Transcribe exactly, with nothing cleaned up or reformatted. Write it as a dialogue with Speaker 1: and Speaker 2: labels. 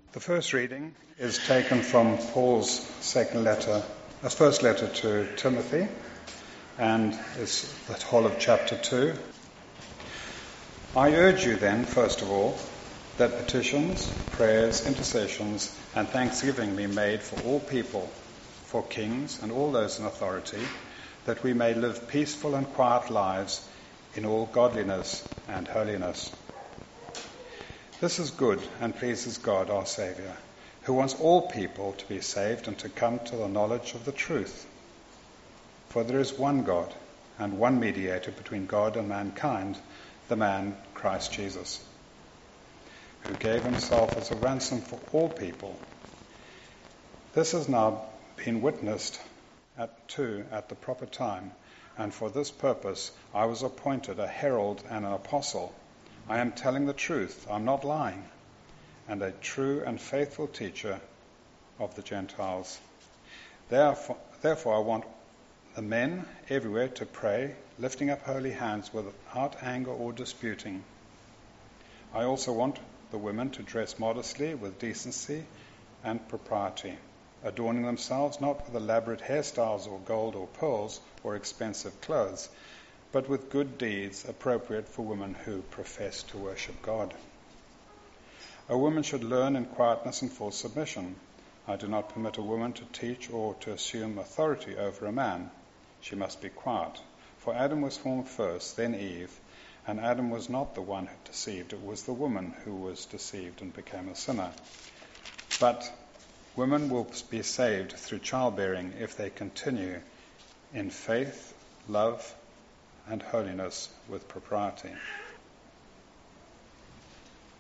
Speaker 1: The first reading is taken from Paul's second letter, uh, first letter to Timothy, and is the whole of chapter two. I urge you then, first of all, that petitions, prayers, intercessions, and thanksgiving be made for all people, for kings and all those in authority, that we may live peaceful and quiet lives in all godliness and holiness. This is good and pleases God our Saviour, who wants all people to be saved and to come to the knowledge of the truth. For there is one God and one mediator between God and mankind, the man Christ Jesus, who gave himself as a ransom for all people. This has now been witnessed at, to at the proper time, and for this purpose I was appointed a herald and an apostle. I am telling the truth, I'm not lying, and a true and faithful teacher of the Gentiles. Therefore, therefore I want the men everywhere to pray, lifting up holy hands without anger or disputing. I also want the women to dress modestly with decency and propriety, adorning themselves not with elaborate hairstyles or gold or pearls or expensive clothes, but with good deeds appropriate for women who profess to worship God. A woman should learn in quietness and full submission. I do not permit a woman to teach or to assume authority over a man. She must be quiet. For Adam was formed first, then Eve, and Adam was not the one who deceived. It was the woman who was deceived and became a sinner. But women will be saved through childbearing if they continue in faith, love, and holiness with propriety.